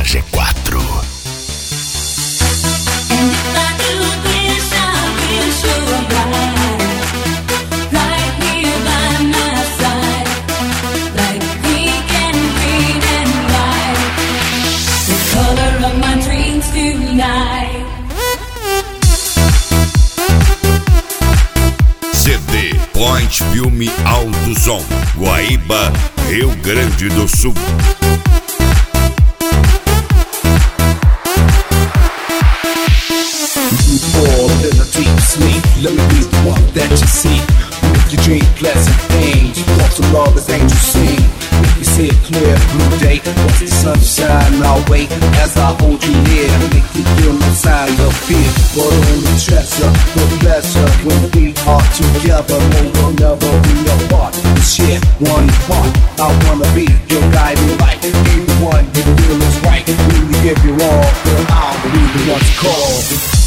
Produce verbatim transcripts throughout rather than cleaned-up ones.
G quatro. C D Point Filme Alto Som, Guaíba, Rio Grande do Sul. More than a deep sleep, let me be the one that you see. Make you dream pleasant things, thoughts of love as angels sing. Make you see a clear blue day, watch the sunshine our way as I hold you near. Make you feel no sign of fear, but only treasure, the pleasure when we are together. No, we'll never be apart. We share one heart. I wanna be your guiding light, be the one you feel is right. Really give you all, girl, I'll be the one to call.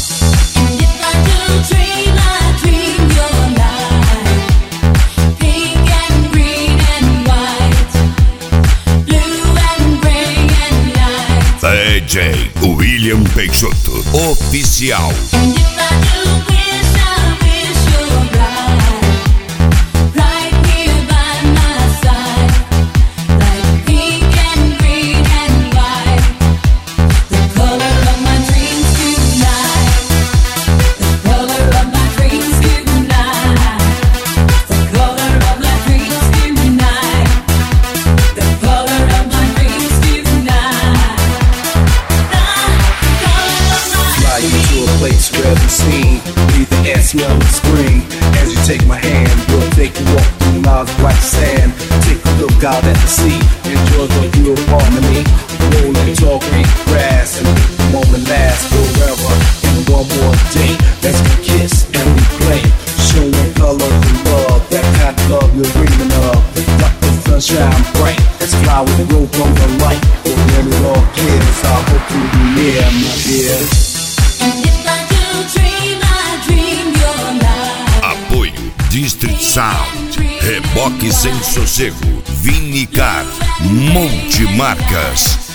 Dream, I dream your light, pink and green and white, blue and gray and light. D J William Peixoto, oficial. And if I do wish, I wish you're right, right here by my side, like pink and green and white, the color of my dreams tonight. Where the scene, breathe the air, smell the spring. As you take my hand, we'll take a walk through miles of white sand. Take a look out at the sea, enjoy the view of harmony. Rolling tall green grass and make the moment last forever. And one more day, let's kiss and we play, showing color and love, that kind of love you're dreaming of. Let the sunshine bright, let's fly with the rope on the light. Oh, when it all clears, I hope you'll be near, my dear. Apoio District Sound, Reboque Sem Sossego, Vinicar, Multimarcas.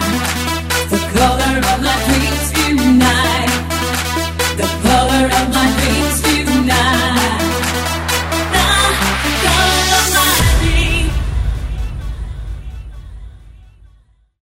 The color of my